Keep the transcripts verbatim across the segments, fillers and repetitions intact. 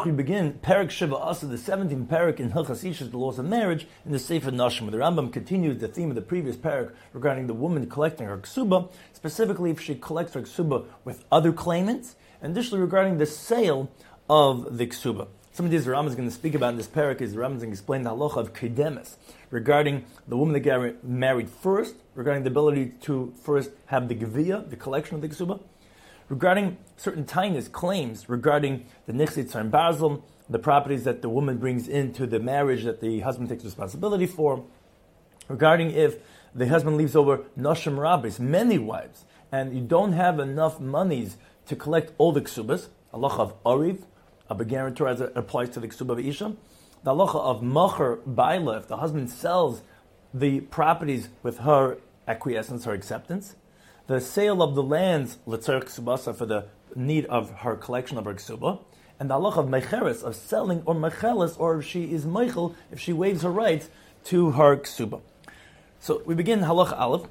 Baruch we begin Perek Shiva Asa, the seventeenth Perek in Hilchas Isha, the laws of marriage, in the Sefer Nashim, where the Rambam continues the theme of the previous Perek regarding the woman collecting her ksuba, specifically if she collects her ksuba with other claimants, and additionally regarding the sale of the ksuba. Some of these the Rambam is going to speak about in this Perek is the Rambam is going to explain the halacha of kedemes, regarding the woman that got married first, regarding the ability to first have the geviyah, the collection of the ksuba, regarding certain tainas claims regarding the nichsit and basel, the properties that the woman brings into the marriage that the husband takes responsibility for, regarding if the husband leaves over nashim rabbis, many wives, and you don't have enough monies to collect all the ksubas, halacha of ariv, a guarantor as it applies to the ksuba of isha, the halacha of macher baila, if the husband sells the properties with her acquiescence, her acceptance, the sale of the lands, l'tzarech ksubasa, for the need of her collection of her ksuba, and the halacha of mecheres, of selling, or mecheles, or if she is meichel, if she waives her rights to her ksuba. So we begin halacha aleph.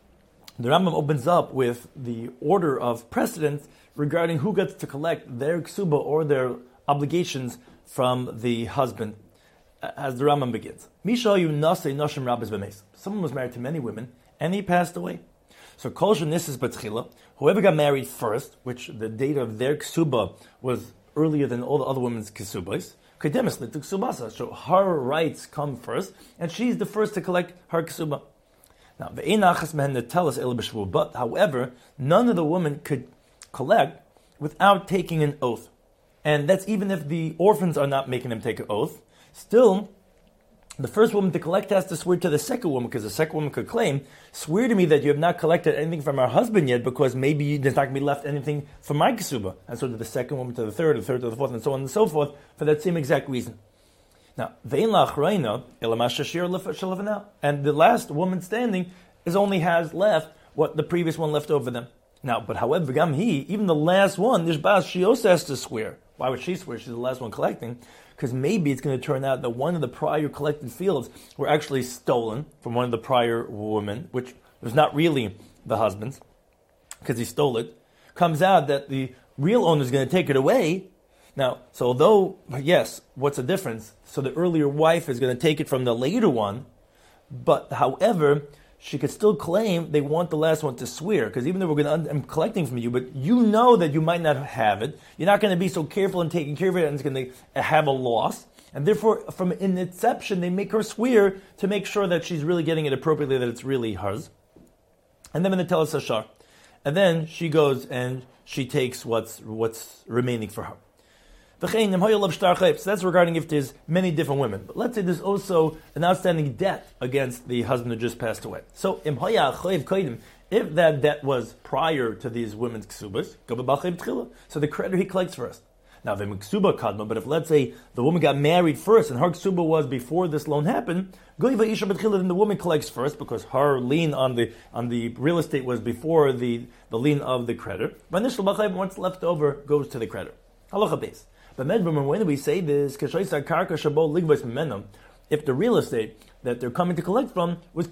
The Rambam opens up with the order of precedence regarding who gets to collect their ksuba or their obligations from the husband, as the Rambam begins. Misha yu nasei nashim rabbis b'meis. Someone was married to many women, and he passed away. So kol shenisas b'tchila, whoever got married first, which the date of their ksuba was earlier than all the other women's ksubas, kedemis litu ksubasa. So her rights come first, and she's the first to collect her ksuba. Now, ve'enachas mehen netelas el b'shvu. But however, none of the women could collect without taking an oath, and that's even if the orphans are not making them take an oath. Still, the first woman to collect has to swear to the second woman, because the second woman could claim, swear to me that you have not collected anything from our husband yet, because maybe there's not going to be left anything for my ksuba. And so to the second woman, to the third, the third to the fourth, and so on and so forth, for that same exact reason. Now, and the last woman standing is only has left what the previous one left over them. Now, but however, gam he, even the last one, Nishbaz, she also has to swear. Why would she swear? She's the last one collecting. Because maybe it's going to turn out that one of the prior collected fields were actually stolen from one of the prior women, which was not really the husband's, because he stole it. Comes out that the real owner is going to take it away. Now, so although, yes, what's the difference? So the earlier wife is going to take it from the later one, but however, she could still claim they want the last one to swear, because even though we're going to, I'm collecting from you, but you know that you might not have it. You're not going to be so careful in taking care of it, and it's going to have a loss. And therefore, from in inception, they make her swear to make sure that she's really getting it appropriately, that it's really hers. And then when they tell us Ashar, and then she goes and she takes what's what's remaining for her. So that's regarding if there's many different women. But let's say there's also an outstanding debt against the husband who just passed away. So if that debt was prior to these women's ksubas, so the creditor he collects first. Now, the ksuba kadma, but if let's say the woman got married first and her ksuba was before this loan happened, then the woman collects first because her lien on the on the real estate was before the, the lien of the creditor. But what's left over goes to the creditor. Halacha base. But when we say this, if the real estate that they're coming to collect from was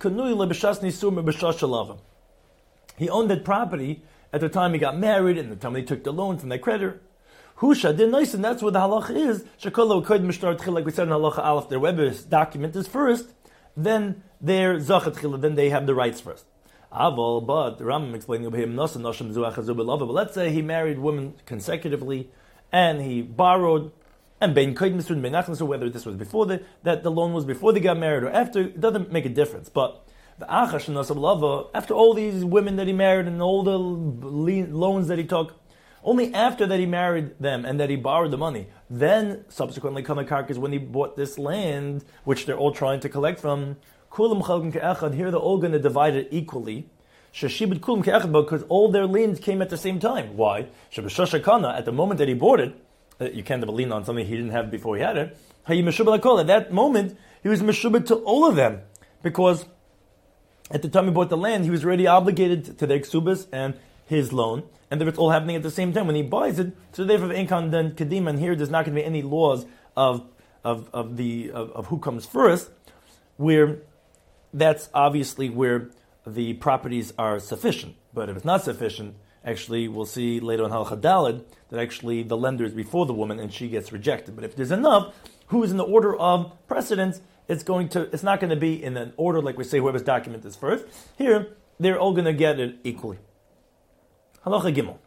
he owned that property at the time he got married and the time he took the loan from the creditor. Husha did nice, and that's what the halacha is. Like we said in halacha aleph, their Weber's document is first, then their zachat, then they have the rights first. Aval, but the Rambam explaining over him, but let's say he married women consecutively, and he borrowed, and bein kodim student bein nachnas, so whether this was before the that the loan was before they got married or after, it doesn't make a difference. But the achash nasab lava, after all these women that he married and all the loans that he took, only after that he married them and that he borrowed the money, then subsequently come a karkas when he bought this land, which they're all trying to collect from. Kulam chalkin ke'echad, here they're all going to divide it equally. Shashibit kulam ke'echad, because all their liens came at the same time. Why? Shabashashakana, at the moment that he bought it, uh, you can't have a lien on something he didn't have before he had it. At that moment, he was meshubit to all of them, because at the time he bought the land, he was already obligated to their ksubas and his loan, and it's all happening at the same time when he buys it. So therefore, inkan then kadim, and here there's not going to be any laws of of of the of, of who comes first, where that's obviously where the properties are sufficient. But if it's not sufficient, actually we'll see later on Halacha Daled that actually the lender is before the woman and she gets rejected. But if there's enough, who is in the order of precedence, it's going to it's not going to be in an order like we say whoever's document is first. Here, they're all going to get it equally. Halacha Gimel.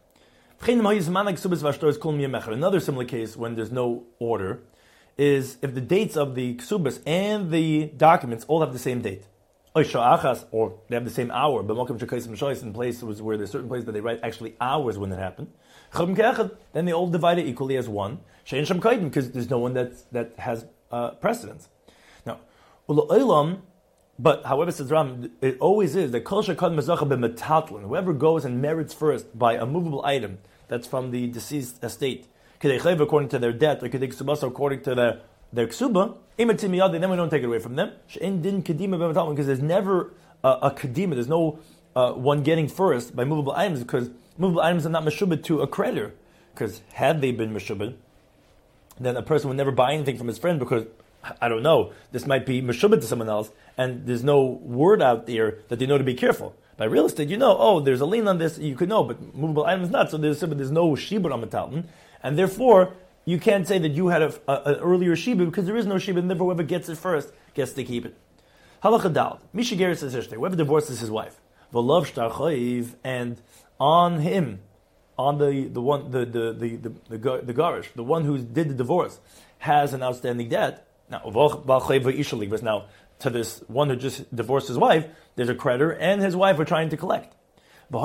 Another similar case when there's no order is if the dates of the ksubas and the documents all have the same date. Or they have the same hour, but in places where there's certain places that they write actually hours when it happened. Then they all divide it equally as one. Because there's no one that that has uh, precedence. Now, but however, says Ram, it always is that whoever goes and merits first by a movable item that's from the deceased estate, according to their debt, or according to their their ksuba, then we don't take it away from them. Because there's never a, a kedima, there's no uh, one getting first by movable items, because movable items are not meshubed to a creditor. Because had they been meshubed, then a person would never buy anything from his friend because, I don't know, this might be meshubed to someone else, and there's no word out there that they know to be careful. By real estate, you know, oh, there's a lien on this, you could know, but movable items not, so there's, there's no shibud on metalton, and therefore, you can't say that you had a, a, an earlier shibud, because there is no shibud, and therefore whoever gets it first gets to keep it. Halacha Dal, Mishiger says whoever divorces his wife, v'lov shtar chayiv, and on him, on the, the one, the, the, the, the, the, the, the garish, the one who did the divorce, has an outstanding debt. Now, now, to this one who just divorced his wife, there's a creditor, and his wife are trying to collect. Now,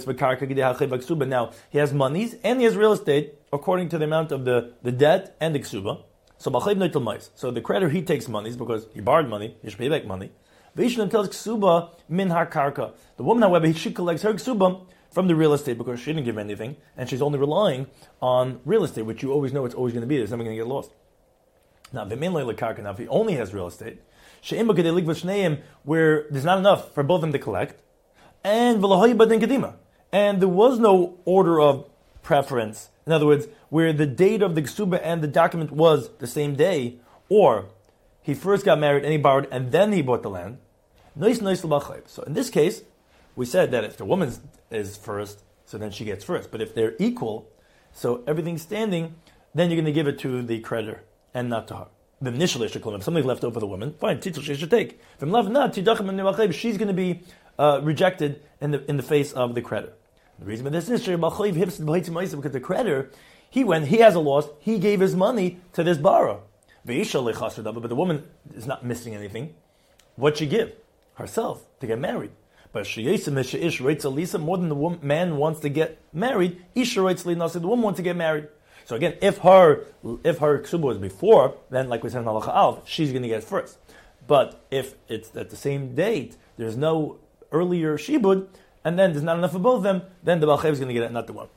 he has monies, and he has real estate, according to the amount of the, the debt and the ksuba. So, so the creditor, he takes monies, because he borrowed money, he should pay back money. tells ksuba min karka. The woman, however, she collects her ksuba from the real estate, because she didn't give anything, and she's only relying on real estate, which you always know it's always going to be, there's never going to get lost. Now, now, if he only has real estate, where there's not enough for both of them to collect, and and there was no order of preference. In other words, where the date of the ksuba and the document was the same day, or he first got married and he borrowed and then he bought the land. So in this case, we said that if the woman is first, so then she gets first. But if they're equal, so everything's standing, then you're going to give it to the creditor and not to her. If something's left over for the woman, fine, she should take. She's going to be uh, rejected in the in the face of the creditor. The reason for this is because the creditor, he went, he has a loss, he gave his money to this borrower. But the woman is not missing anything. What'd she give? Herself, to get married. But more than the woman, man wants to get married, the woman wants to get married. So again, if her if her ksuba was before, then like we said in Halacha Alf, she's going to get first. But if it's at the same date, there's no earlier shibud, and then there's not enough for both of them, then the Balchev is going to get it, not the one.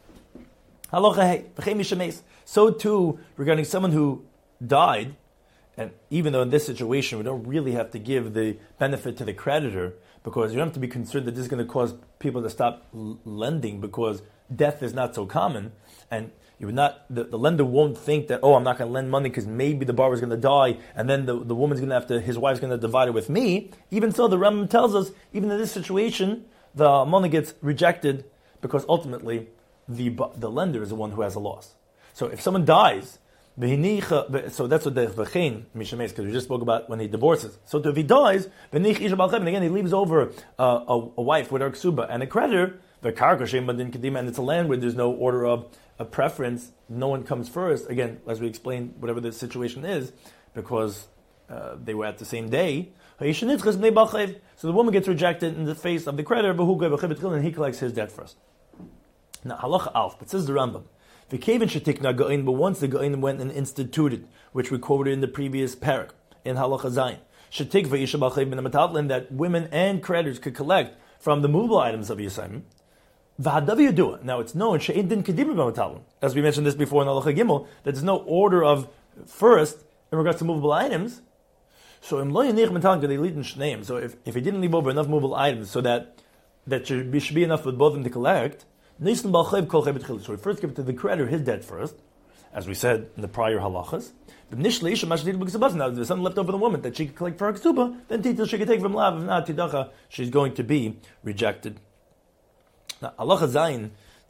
Halacha Hey, so too regarding someone who died, and even though in this situation we don't really have to give the benefit to the creditor, because you don't have to be concerned that this is going to cause people to stop l- lending because death is not so common, and you would not the, the lender won't think that, oh, I'm not going to lend money because maybe the borrower is going to die, and then the, the woman's going to have to, his wife's going to divide it with me. Even so, the Rambam tells us, even in this situation, the money gets rejected because ultimately the the lender is the one who has a loss. So if someone dies, so that's what the v'chein mishameis, because we just spoke about when he divorces. So if he dies, and again he leaves over uh, a, a wife with her ksuba and a creditor, and it's a land where there's no order of a preference, no one comes first. Again, as we explained, whatever the situation is, because uh, they were at the same day. So the woman gets rejected in the face of the creditor, and he collects his debt first. Now, halacha alf, but says the Rambam, the Kevin shetikna ga'in, but once the ga'in went and instituted, which we quoted in the previous parak in halacha zayin, shetik v'isha b'alchev bin ha'metaltlin, that women and creditors could collect from the movable items of Yisayim. V'hadav yadua. Now it's known she'in din kedim b'metaltlin, as we mentioned this before in halacha gimel, that there's no order of first in regards to movable items. So im lo yanich metaltlin could they lead in shneim. So if if he didn't leave over enough movable items, so that that should be, should be enough for both of them to collect. So we first give it to the creditor his debt first, as we said in the prior halachas. Now, if there's something left over the woman that she could collect for her ksuba, then titil she could take from lav. If not, tidacha, she's going to be rejected. Now, halacha zayin,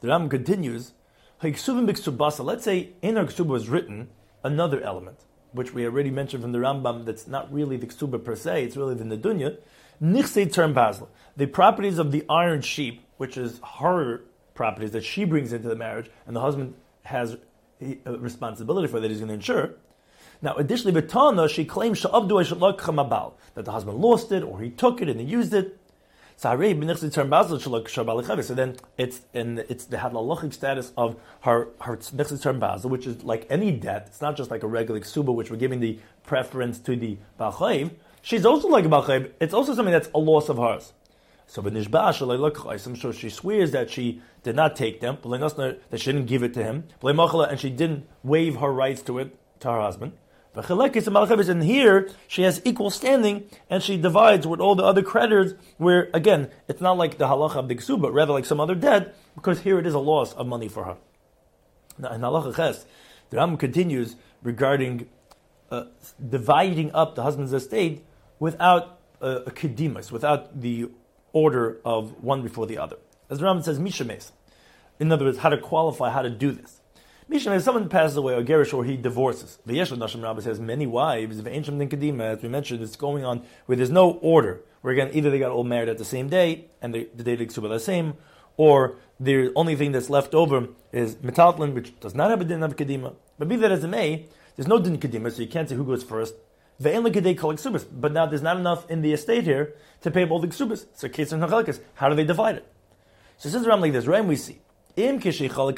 The Rambam continues, let's say in her ksuba was written another element, which we already mentioned from the Rambam, that's not really the ksuba per se, it's really the nedunya. Nichsei term basla, the properties of the iron sheep, which is her properties that she brings into the marriage, and the husband has a responsibility for that he's going to insure. Now, additionally, Vitana, she claims that the husband lost it, or he took it and he used it. So then it's in it's the halachic status of her her nechsed term basel, which is like any debt. It's not just like a regular ksuba, which we're giving the preference to the Baal Chayv. She's also like a Baal Chayv. It's also something that's a loss of hers. So so she swears that she did not take them, that she didn't give it to him, and she didn't waive her rights to it to her husband. And here she has equal standing, and she divides with all the other creditors. Where again, it's not like the halacha of the ksuba, but rather like some other debt, because here it is a loss of money for her. Now in halacha ches, the Rambam continues regarding uh, dividing up the husband's estate without uh, a kedimus, without the order of one before the other. As the Rambam says, mishames. In other words, how to qualify, how to do this. Mishames, someone passes away, or gerish, or he divorces. V'yeshu Nashim Rabbah says many wives. V'einsham din kedima, as we mentioned, it's going on where there's no order. Where again, either they got all married at the same day and they, the day of the ksuba the same, or the only thing that's left over is metaltlin, which does not have a din of kedima. But be that as it may, there's no din kedima, so you can't say who goes first. Ve'en lekadei kol ksubas, but now there's not enough in the estate here to pay all the ksubas. So case and nachalikas, how do they divide it? So since around like this, right? And we see if you're going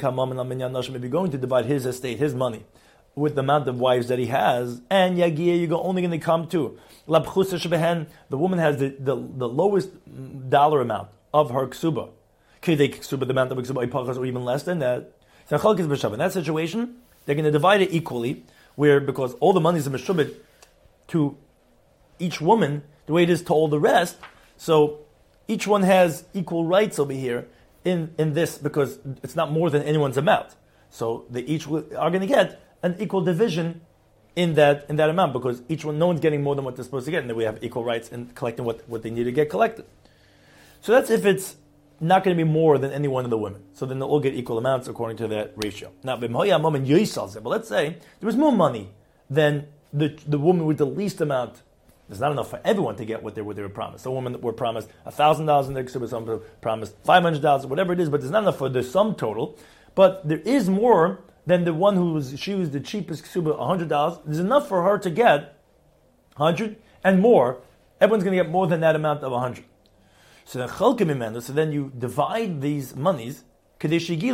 to divide his estate, his money, with the amount of wives that he has, and yagia, you're only going to come to the woman has the, the, the lowest dollar amount of her ksuba. The amount of ksuba, or even less than that. In that situation, they're going to divide it equally, where because all the money is meshubit to each woman, the way it is to all the rest, so each one has equal rights over here in, in this, because it's not more than anyone's amount. So they each are going to get an equal division in that in that amount, because each one, no one's getting more than what they're supposed to get, and then we have equal rights in collecting what, what they need to get collected. So that's if it's not going to be more than any one of the women. So then they'll all get equal amounts according to that ratio. Now, but let's say there was more money than the the woman with the least amount. There's not enough for everyone to get what they were, they were promised. Some women were promised one thousand dollars in their ksuba, some were promised five hundred dollars, whatever it is, but there's not enough for the sum total. But there is more than the one who was, she was the cheapest ksuba, one hundred dollars. There's enough for her to get one hundred and more. Everyone's going to get more than that amount of one hundred. So then, so then you divide these monies, so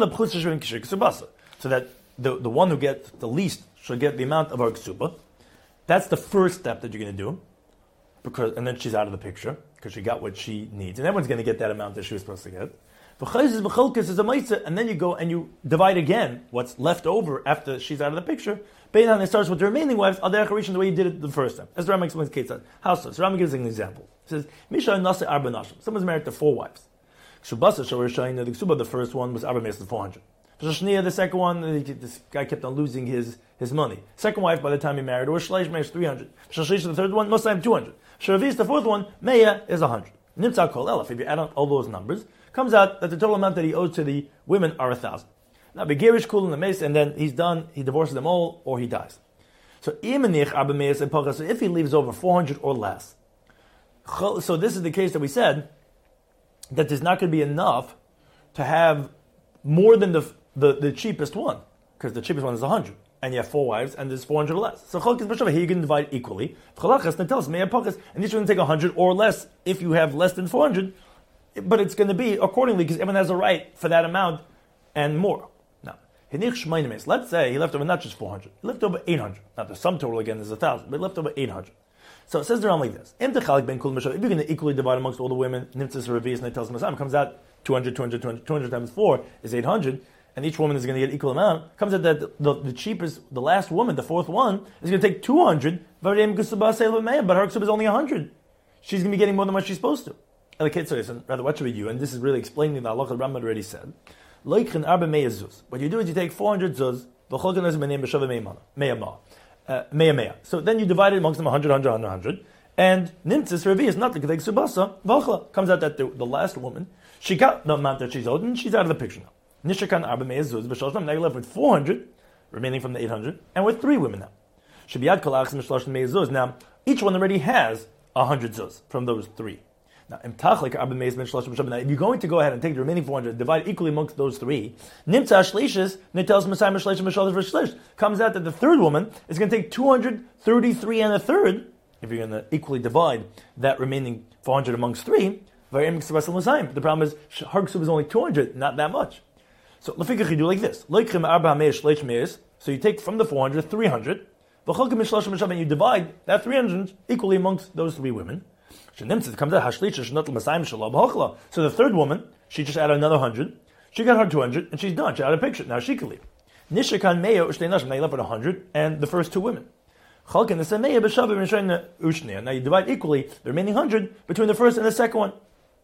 that the, the one who gets the least should get the amount of her ksuba. That's the first step that you're going to do, because and then she's out of the picture because she got what she needs, and everyone's going to get that amount that she was supposed to get. And then you go and you divide again what's left over after she's out of the picture. Beinan, it starts with the remaining wives. The way you did it the first time. As the Rambam explains, Kate said, how so? So Rambam gives an example. He says, Misha nase arba nashim. Someone's married to four wives. Shubasa shor shayna. The ksuba, the first one was arba meis four hundred. The second one, this guy kept on losing his, his money. Second wife, by the time he married, or Shleish Meir is three hundred. Shalish, the third one, most time two hundred. Sharavis, the fourth one, Meya is one hundred. Nimtzah kol elef. If you add on all those numbers, comes out that the total amount that he owes to the women are a thousand. Now, Begirish, Kul, and the Mace, and then he's done, he divorces them all, or he dies. So, if he leaves over four hundred or less, so this is the case that we said, that there's not going to be enough to have more than the The, the cheapest one, because the cheapest one is one hundred, and you have four wives, and there's four hundred or less. So here you can divide equally. And each one take one hundred or less if you have less than four hundred, but it's going to be accordingly, because everyone has a right for that amount and more. Now, let's say he left over not just four hundred, he left over eight hundred. Now the sum total again is one thousand, but he left over eight hundred. So it says around like this. If you're going to equally divide amongst all the women, Nimtzis Revis and it tells Masam, comes out two hundred, two hundred, two hundred, two hundred times four is eight hundred. And each woman is going to get equal amount, comes out that the, the, the cheapest, the last woman, the fourth one, is going to take two hundred, but her ksuba is only one hundred. She's going to be getting more than what she's supposed to. Rather, what should we do? And this is really explaining the halacha Rambam already said. What you do is you take four hundred zuz, uh, so then you divide it amongst them one hundred, one hundred, one hundred, and nimtzis revi is not the subasa, comes out that the, the last woman, she got the amount that she's owed, and she's out of the picture now. Nishakan arba me'ezuz b'shloshim. Now you're left with four hundred, remaining from the eight hundred, and with three women now. Shebiyad kalachs b'shloshim me'ezuz. Now each one already has a hundred zuz from those three. Now, now, if you're going to go ahead and take the remaining four hundred, divide equally amongst those three, comes out that the third woman is going to take two hundred thirty-three and a third, if you're going to equally divide that remaining four hundred amongst three. The problem is, her ksuba is only two hundred, not that much. So, you do like this. So you take from the four hundred, three hundred, and you divide that three hundred equally amongst those three women. So the third woman, she just added another hundred. She got her two hundred, and she's done. She had a picture. Now she can leave. Nishakan meyo ushtei nashim. Now you left with a hundred, and the first two women. Now you divide equally the remaining hundred between the first and the second one.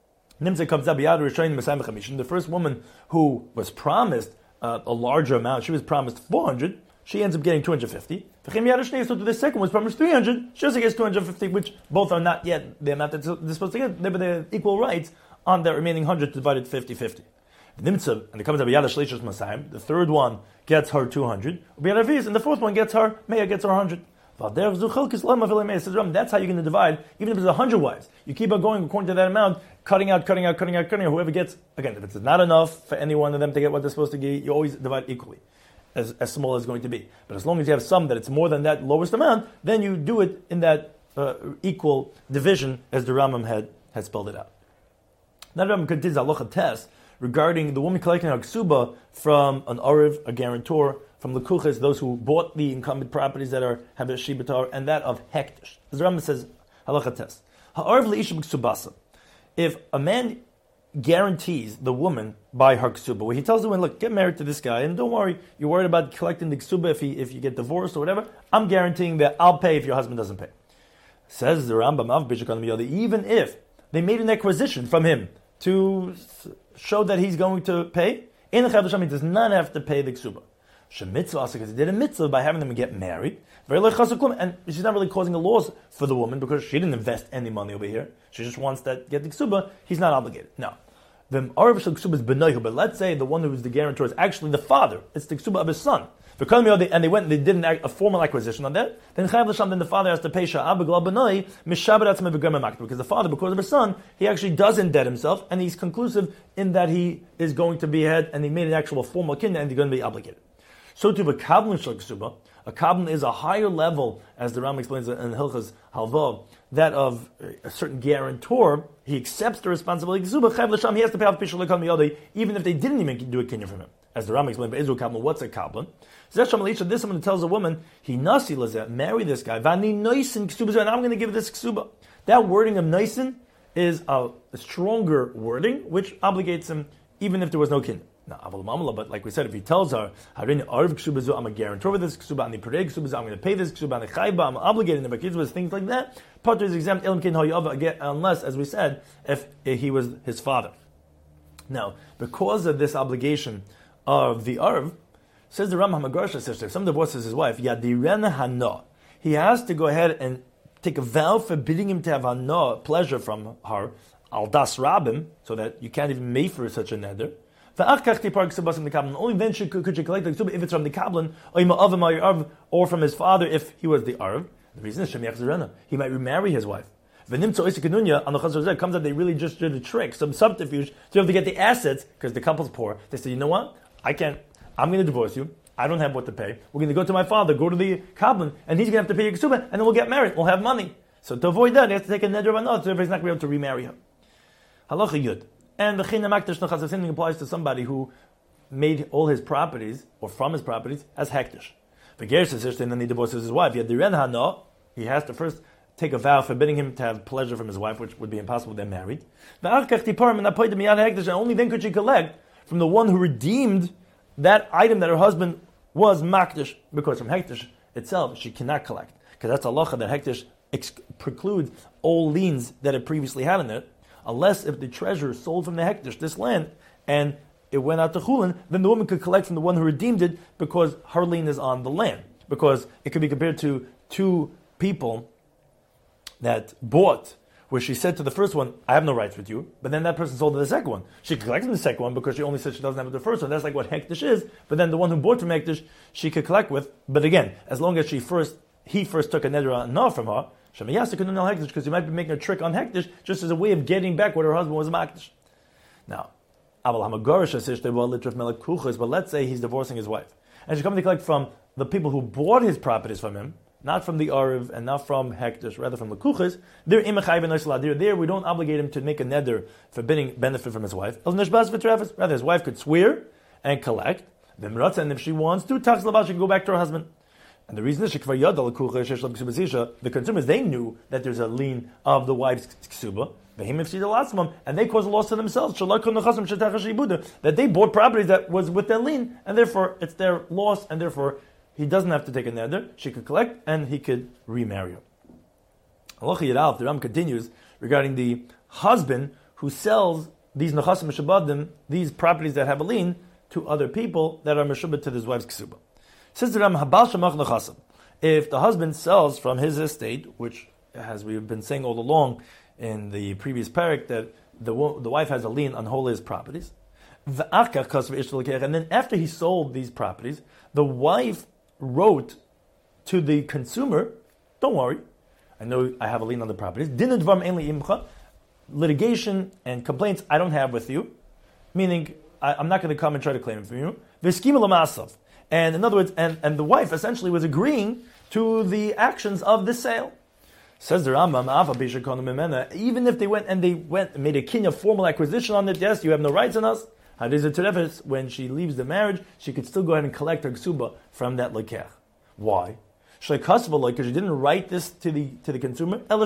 The first woman who was promised uh, a larger amount, she was promised four hundred. She ends up getting two hundred fifty. So to the second was promised three hundred. She also gets two hundred fifty, which both are not yet the amount that they're supposed to get. But they're equal rights on that remaining one hundred divided fifty-fifty. And it comes up the third one gets her two hundred. And the fourth one gets her, Maya gets her one hundred. That's how you're going to divide, even if it's one hundred wives. You keep on going according to that amount, cutting out, cutting out, cutting out, cutting out. Whoever gets, again, if it's not enough for any one of them to get what they're supposed to get, you always divide equally. As, as small as it's going to be. But as long as you have some that it's more than that lowest amount, then you do it in that uh, equal division as the Rambam had, had spelled it out. Now the Rambam continues halacha test regarding the woman collecting her ksuba from an ariv, a guarantor, from lekuches, those who bought the incumbent properties that are have a shibatar, and that of hektish. As the Rambam says, halacha test. Ha'ariv le'isha b'ksubasa. If a man guarantees the woman by her ksuba, where he tells the woman, look, get married to this guy, and don't worry, you're worried about collecting the ksuba if he, if you get divorced or whatever, I'm guaranteeing that I'll pay if your husband doesn't pay. Says the Rambam, even if they made an acquisition from him to show that he's going to pay, he does not have to pay the ksuba. Because he did a mitzvah by having them get married, and she's not really causing a loss for the woman because she didn't invest any money over here. She just wants that get the ksuba. He's not obligated. Now, the arav shel ksuba is benoihu, but let's say the one who is the guarantor is actually the father. It's the ksuba of his son. And they went and they did an, a formal acquisition on that. Then then the father has to pay sha'ab b'glal benoi because the father, because of his son, he actually does indebt himself, and he's conclusive in that he is going to be head, and he made an actual formal kinda, and he's going to be obligated. So to a kablan shel ksuba, a kablan is a higher level, as the Ram explains in Hilchas Halva, that of a certain guarantor. He accepts the responsibility. He has to pay off pishul even if they didn't even do a kinyan from him. As the Ram explained, what's a kablan? This someone tells a woman, he nasi lazeh, marry this guy, vani noisin ksuba, and I'm going to give this ksuba. That wording of noisin is a, a stronger wording, which obligates him even if there was no kinyan. Now, but like we said, if he tells her, I'm a guarantor of this ksuba, I'm going to pay this ksuba, I'm obligated to kids with things like that, Potter is exempt, unless, as we said, if he was his father. Now, because of this obligation of the arv, says the Rambam Hamagarsha sister, if someone divorces his wife, Yadirena Hana, he has to go ahead and take a vow forbidding him to have hana, pleasure from her, al das rabim, so that you can't even make for such a neder. Only then should, could you collect the ksuba if it's from the kablan, or from his father if he was the arv. The reason is Shemiach he might remarry his wife. On the Chazar comes out they really just did a trick, some subterfuge to be able to get the assets because the couple's poor. They say, you know what? I can't. I'm going to divorce you. I don't have what to pay. We're going to go to my father, go to the kablan, and he's going to have to pay your ksuba, and then we'll get married. We'll have money. So to avoid that, he has to take a neder of another, so he's not going to be able to remarry her. Halacha yud. And the China Makdash Nachas, the same thing applies to somebody who made all his properties, or from his properties, as hektish. The Ger says, and then he divorces his wife. He had the Ren Hana, he has to first take a vow forbidding him to have pleasure from his wife, which would be impossible, they're married. And only then could she collect from the one who redeemed that item that her husband was makdish, because from hektish itself, she cannot collect. Because that's halacha that hektish ex- precludes all liens that it previously had in it. Unless if the treasure sold from the hektish, this land, and it went out to chulin, then the woman could collect from the one who redeemed it because her lien is on the land. Because it could be compared to two people that bought where she said to the first one, I have no rights with you, but then that person sold to the second one. She could collect from the second one because she only said she doesn't have with the first one. That's like what Hektish is, but then the one who bought from Hektish, she could collect with. But again, as long as she first, he first took a neder no from her, Shemayasa couldn't know Hektish because he might be making a trick on Hektish just as a way of getting back what her husband was a Maktish. Now, but let's say he's divorcing his wife, and she's coming to collect from the people who bought his properties from him, not from the Ariv and not from Hektish, rather from Lekuchas. They're They're there. We don't obligate him to make a neder forbidding benefit from his wife. Rather, his wife could swear and collect. And if she wants to, she can go back to her husband. And the reason is the consumers, they knew that there's a lien of the wife's ksuba, and they caused a loss to themselves. That they bought property that was with their lien, and therefore it's their loss, and therefore he doesn't have to take a neder. She could collect, and he could remarry her. The Ram continues regarding the husband who sells these nechasim meshabadim, these properties that have a lien, to other people that are meshabed to his wife's ksuba. Says the Ram, Habal Shemach nechasim. If the husband sells from his estate, which, as we've been saying all along in the previous parak, that the the wife has a lien on all his properties, and then after he sold these properties, the wife wrote to the consumer, don't worry, I know I have a lien on the properties. Litigation and complaints I don't have with you, meaning I, I'm not going to come and try to claim it from you. And in other words, and, and the wife essentially was agreeing to the actions of the sale. Says the Rambam, even if they went and they went and made a kinyan formal acquisition on it, yes, you have no rights on us. When she leaves the marriage, she could still go ahead and collect her ksuba from that lekech. Why? Because she didn't write this to the to the consumer. Only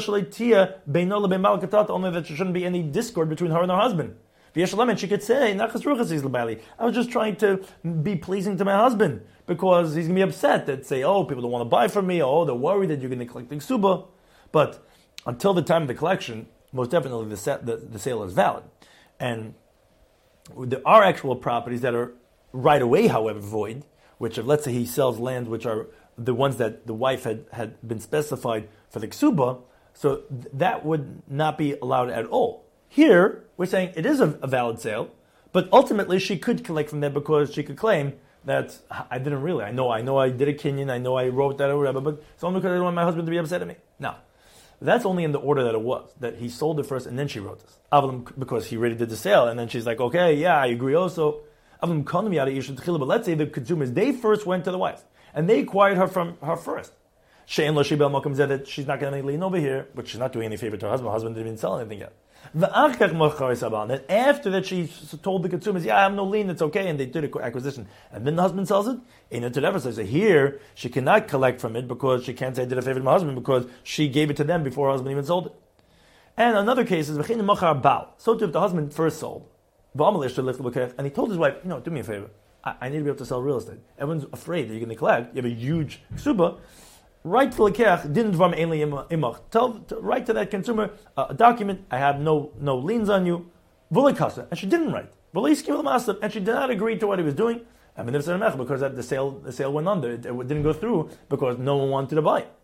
that there shouldn't be any discord between her and her husband. And she could say, I was just trying to be pleasing to my husband because he's going to be upset that say, oh, people don't want to buy from me, oh, they're worried that you're going to collect the ksuba. But until the time of the collection, most definitely the, set, the, the sale is valid. And there are actual properties that are right away, however, void, which if, let's say he sells land which are the ones that the wife had, had been specified for the ksuba, so th- that would not be allowed at all. Here, we're saying it is a, a valid sale, but ultimately she could collect from there because she could claim that I didn't really, I know I know I did a kinyan, I know I wrote that or whatever, but it's only because I don't want my husband to be upset at me. Now, that's only in the order that it was, that he sold it first and then she wrote this. Because he already did the sale, and then she's like, okay, yeah, I agree also. But let's say the consumers, they first went to the wife, and they acquired her from her first. That she's not going to lean over here, but she's not doing any favor to her husband. Her husband didn't even sell anything yet. And after that, she told the consumers, yeah, I have no lien, it's okay, and they did an acquisition. And then the husband sells it. So here, she cannot collect from it because she can't say I did a favor to my husband because she gave it to them before her husband even sold it. And another case is, so too if the husband first sold, and he told his wife, you know, do me a favor, I, I need to be able to sell real estate. Everyone's afraid that you're going to collect. You have a huge ksuba. Write to lekech, didn't dvam ainli imach. Tell, write to that consumer uh, a document. I have no no liens on you. Vulikasa, and she didn't write. And she did not agree to what he was doing. I mean, because the sale the sale went under. It, it didn't go through because no one wanted to buy it.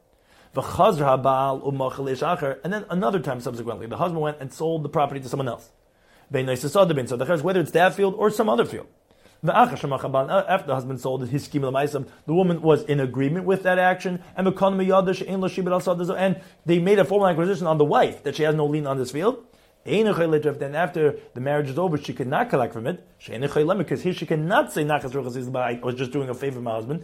And then another time subsequently, the husband went and sold the property to someone else. Whether it's that field or some other field. After the husband sold it, his scheme of the woman was in agreement with that action, and and they made a formal acquisition on the wife that she has no lien on this field. Then after the marriage is over, she could not collect from it, because here she cannot say, I was just doing a favor to my husband.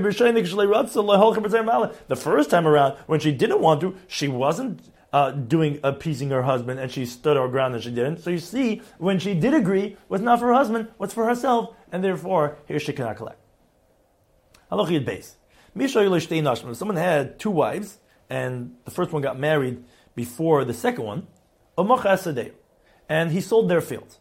The first time around, when she didn't want to, she wasn't Uh, doing appeasing her husband, and she stood her ground and she didn't. So you see, when she did agree, was not for her husband, was for herself, and therefore here she cannot collect. Halachiyat base. If someone had two wives, and the first one got married before the second one, and he sold their fields.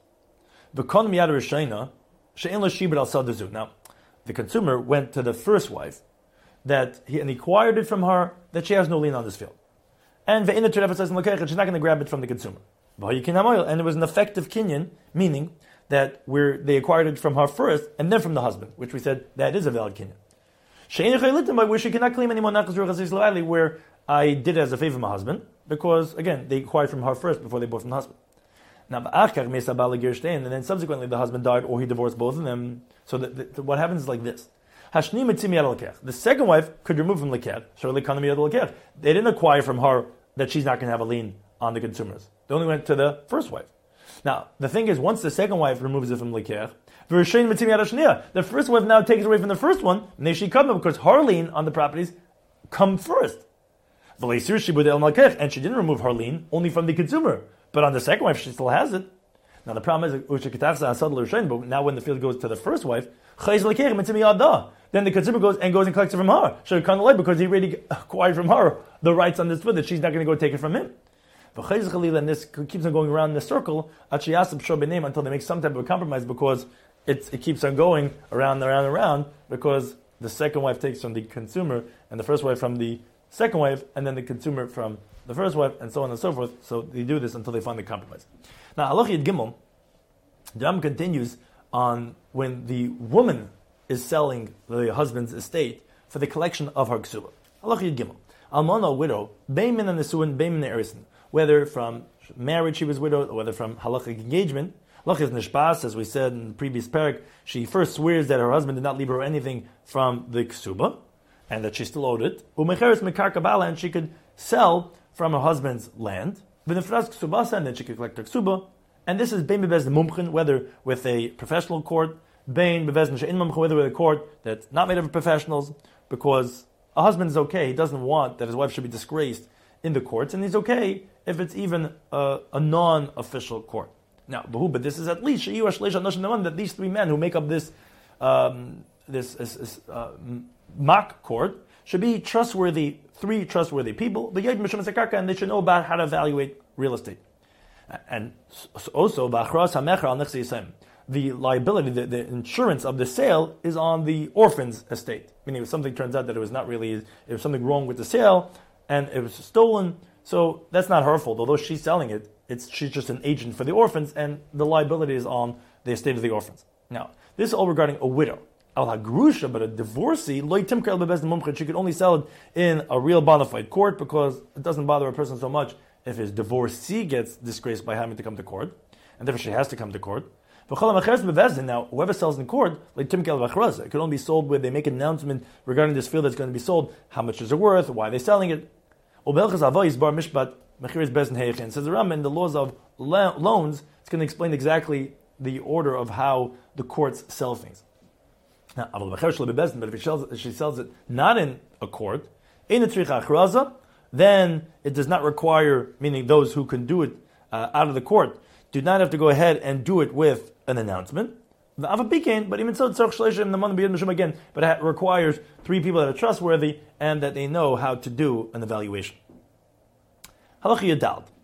Now, the consumer went to the first wife that he, and he acquired it from her that she has no lien on this field. And the inner says she's not going to grab it from the consumer. And it was an effective kinyan, meaning that where they acquired it from her first and then from the husband, which we said that is a valid kinyan. Where she cannot claim anymore where I did it as a favor to my husband. because, again, they acquired from her first before they bought from the husband. Now, and then subsequently the husband died or he divorced both of them. So the, the, the, what happens is like this. The second wife could remove from Lekech. They didn't acquire from her that she's not going to have a lien on the consumers. They only went to the first wife. Now, the thing is, once the second wife removes it from Lekech, the first wife now takes it away from the first one, because her lien on the properties come first. And she didn't remove her lien only from the consumer. But on the second wife, she still has it. Now the problem is, but now when the field goes to the first wife, then the consumer goes and goes and collects it from her. Because he already acquired from her the rights on this field that she's not going to go take it from him. And this keeps on going around in the circle until they make some type of a compromise, because it's, it keeps on going around and around and around, because the second wife takes from the consumer and the first wife from the second wife, and then the consumer from the first wife, and so on and so forth. So they do this until they find the compromise. Now, Halach Yid Gimel, the Ram continues on when the woman is selling the husband's estate for the collection of her ksuba. Halach Yid Gimel, Almana, widow, Beimin and Nesuin, Beimin Erison, whether from marriage she was widowed, or whether from halachic engagement. Halach is Nishbas, as we said in the previous parak, she first swears that her husband did not leave her anything from the ksuba, and that she still owed it. Umecheres Mekar Kabbalah, and she could sell from her husband's land. V'nefras ksubasa, and then she could collect her ksuba. And this is bein bevez mumchen, whether with a professional court, bein bevez she'in mumchen, whether with a court that's not made up of professionals, because a husband is okay. He doesn't want that his wife should be disgraced in the courts, and he's okay if it's even a, a non-official court. Now, but this is at least that these three men who make up this um, this, this, this uh, mock court should be trustworthy, three trustworthy people, and they should know about how to evaluate real estate. And also, the liability, the, the insurance of the sale is on the orphan's estate. Meaning if something turns out that it was not really, it was something wrong with the sale, and it was stolen, so that's not her fault. Although she's selling it, it's she's just an agent for the orphans, and the liability is on the estate of the orphans. Now, this is all regarding a widow. Al hagrusha, but a divorcee, loy timker el, she could only sell it in a real bona fide court, because it doesn't bother a person so much if his divorcee gets disgraced by having to come to court, and therefore she has to come to court. Now, whoever sells in court, like timkel v'achraz, it could only be sold where they make an announcement regarding this field that's going to be sold, how much is it worth, why are they selling it. Says the Rambam, in the laws of loans, it's going to explain exactly the order of how the courts sell things. Now, but if she sells, if she sells it not in a court, then it does not require, meaning those who can do it uh, out of the court, do not have to go ahead and do it with an announcement. But even so, again, but it requires three people that are trustworthy and that they know how to do an evaluation. A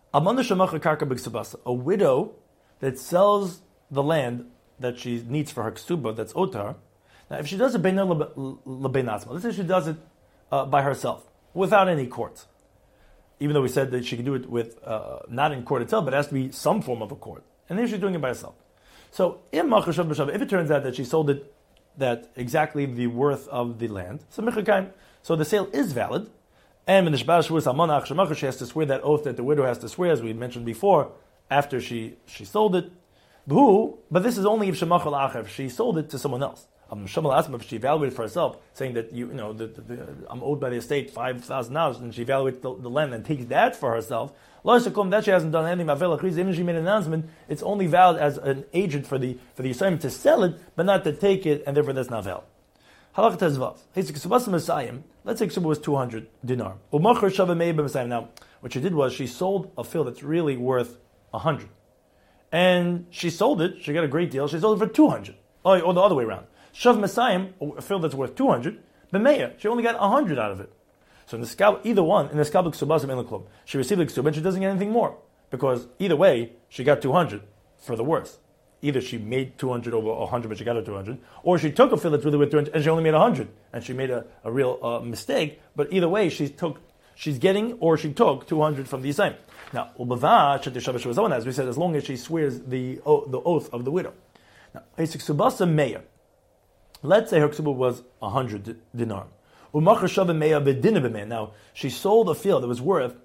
widow that sells the land that she needs for her ksuba, that's otar. Now, if she does it let's say she does it uh, by herself, without any court. Even though we said that she can do it with uh, not in court itself, but it has to be some form of a court. And then she's doing it by herself. So, if it turns out that she sold it that exactly the worth of the land, so the sale is valid, and when the she has to swear that oath that the widow has to swear, as we mentioned before, after she, she sold it. But this is only if she sold it to someone else. Um, if she evaluated for herself, saying that you, you know, the, the, the, I'm owed by the estate five thousand dollars, and she evaluates the, the land and takes that for herself, that she hasn't done anything. Even if she made an announcement, it's only valid as an agent for the for the assignment to sell it, but not to take it, and therefore that's not valid. Halakha Tezvav. Let's say Ksuba was two hundred dinar. Now, what she did was she sold a field that's really worth one hundred. And she sold it, she got a great deal, she sold it for two hundred. Oh, or the other way around. Shav Messiah, a field that's worth two hundred, B'meya, she only got one hundred out of it. So in the scab, either one, in the Skablik Subasam in the club, she received the Ksuba and she doesn't get anything more. Because either way, she got two hundred for the worse. Either she made two hundred over one hundred, but she got her two hundred, or she took a field that's really worth two hundred and she only made one hundred, and she made a, a real uh, mistake, but either way, she took, she's getting, or she took two hundred from the assignment. Now, as we said, as long as she swears the, oh, the oath of the widow. Now, let's say her ksuba was one hundred dinar. Now, she sold a field that was worth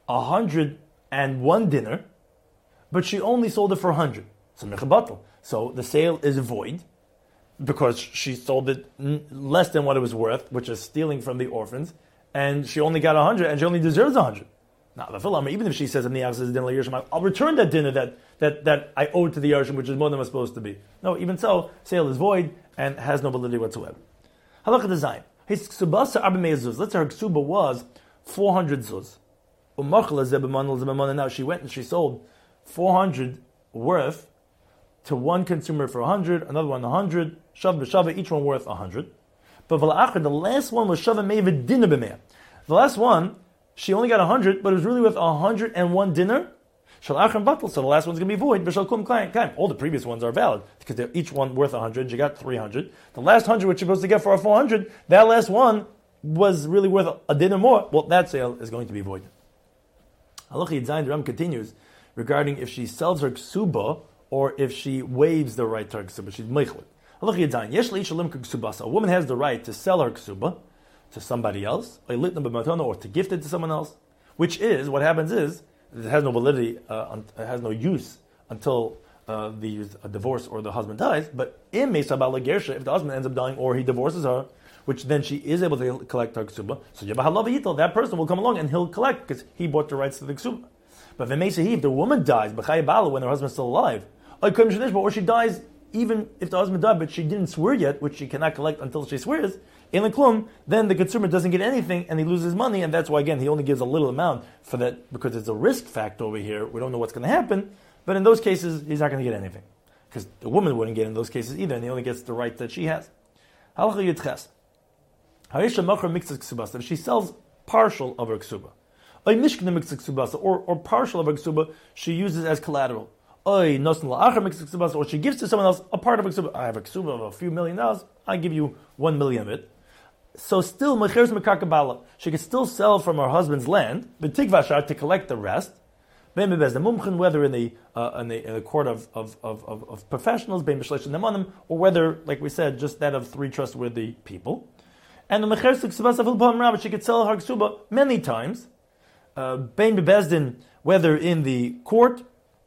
a hundred and one dinner, but she only sold it for a hundred. So mechabatel. So the sale is void because she sold it n- less than what it was worth, which is stealing from the orphans, and she only got a hundred, and she only deserves a hundred. Now, even if she says, I'll return that dinner that, that, that I owed to the Yarshim, which is more than was supposed to be. No, even so, sale is void and has no validity whatsoever. Halacha design. His ksubasa arba mea zuz. Let's say her ksuba was four hundred zuz. Now she went and she sold four hundred worth to one consumer for one hundred, another one one hundred, shav b'shava, each one worth one hundred. But the last one was shava mea v'dina b'mea. The last one, she only got one hundred, but it was really worth one hundred and one dinner. Shalach and batal, so the last one's going to be void. B'shalkum kain. All the previous ones are valid because they're each one worth one hundred. You got three hundred. The last one hundred, which you're supposed to get for a four hundred, that last one was really worth a dinner more. Well, that sale is going to be void. Halacha Yitzayin, the Ram continues regarding if she sells her ksuba or if she waives the right to her ksuba. She's meichlet. Halacha Yitzayin, yesh le'ish alim ksubasa. A woman has the right to sell her ksuba to somebody else, or to gift it to someone else, which is, what happens is, it has no validity, uh, it has no use until uh, the a divorce or the husband dies, but in Mesa Bala Gersha, if the husband ends up dying or he divorces her, which then she is able to collect her ksuba, so that person will come along and he'll collect because he bought the rights to the ksuba. But if the woman dies, when her husband's still alive, or she dies even if the husband died, but she didn't swear yet, which she cannot collect until she swears, in the klum, then the consumer doesn't get anything and he loses money, and that's why, again, he only gives a little amount for that, because it's a risk factor over here. We don't know what's going to happen, but in those cases, he's not going to get anything. Because the woman wouldn't get in those cases either, and he only gets the right that she has. Halacha Yitches. If she sells partial of her ksuba, or, or partial of her ksuba, she uses as collateral. Or she gives to someone else a part of a ksuba. I have a ksuba of a few million dollars, I give you one million of it. So still, mecheres mekakabala, she can still sell from her husband's land, but tikvashar to collect the rest. Whether in the uh, in the, in the court of of, of, of professionals, or whether, like we said, just that of three trustworthy people. And the mecheres ksuba, she could sell her ksuba many times. Uh, whether in the court,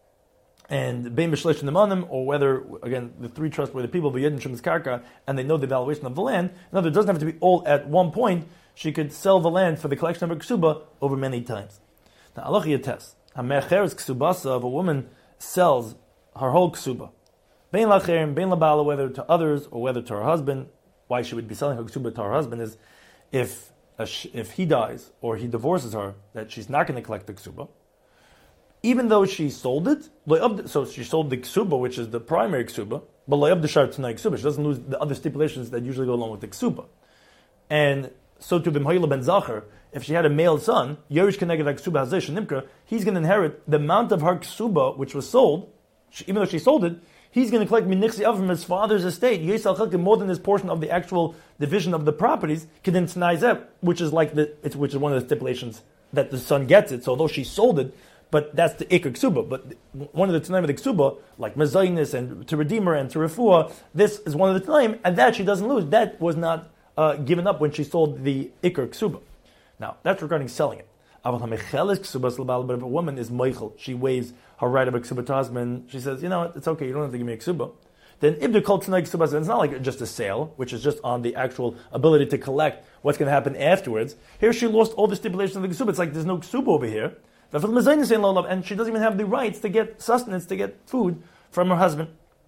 and bein b'shleish nemanim, or whether, again, the three trustworthy people, v'yedin shemis karka, and they know the valuation of the land. In other words, it doesn't have to be all at one point. She could sell the land for the collection of her ksuba over many times. Now, Allah yates, hamecheres ksubasa, if a woman sells her whole ksuba, bein lacherim, bein labala, whether to others or whether to her husband. Why she would be selling her ksuba to her husband is if if he dies or he divorces her, that she's not going to collect the ksuba. Even though she sold it, so she sold the ksuba, which is the primary ksuba, but lo'ab d'shar t'nai ksuba, she doesn't lose the other stipulations that usually go along with the ksuba. And so to b'mhoila ben zachar, if she had a male son, yerush keneged ksuba hazesh nimka, he's going to inherit the amount of her ksuba which was sold, she, even though she sold it, he's going to collect minichsi av from his father's estate, yesal chalke, more than this portion of the actual division of the properties, kedin t'nai zeh, which is like the, it's, which is one of the stipulations that the son gets it. So although she sold it, but that's the ikar ksuba. But one of the tanaim of the ksuba, like mezainis and to redeemer and to refuah, this is one of the tanaim, and that she doesn't lose. That was not uh, given up when she sold the ikar ksuba. Now, that's regarding selling it. But if a woman is meichel, she waives her right of a ksuba to husband, she says, you know what, it's okay, you don't have to give me a ksuba. Then if the called tanaim ksuba, it's not like just a sale, which is just on the actual ability to collect what's going to happen afterwards. Here she lost all the stipulations of the ksuba. It's like there's no ksuba over here. And she doesn't even have the rights to get sustenance, to get food from her husband.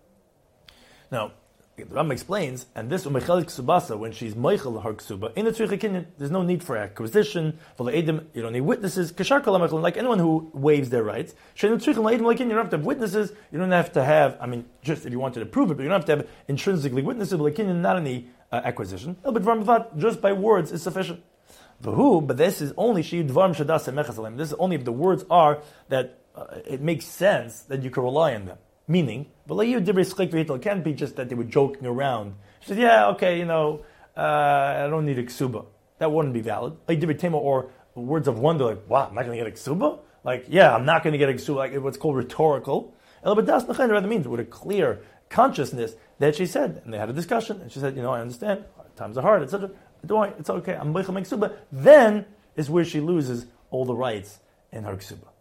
Now, the Rambam explains, and this umechelik ksubasa, when she's meichel her ksuba, in the tzricha kinyan, there's no need for acquisition, for the edim, you don't need witnesses, kashar kol hamechel, like anyone who waives their rights. You don't have to have witnesses, you don't have to have, I mean, just if you wanted to prove it, but you don't have to have intrinsically witnesses, but kinyan, not any uh, acquisition. Just by words is sufficient. But this is only she dvarm shadas semechas. This is only if the words are that uh, it makes sense that you can rely on them. Meaning, it can't be just that they were joking around. She said, "Yeah, okay, you know, uh, I don't need a ksuba." That wouldn't be valid. Or words of wonder, like, "Wow, I'm not going to get a ksuba." Like, "Yeah, I'm not going to get a ksuba." Like what's called rhetorical. But das rather means with a clear consciousness that she said, and they had a discussion, and she said, "You know, I understand. Times are hard, et cetera. Don't worry, it's okay. I'm meichel make ksuba." Then is where she loses all the rights in her ksuba.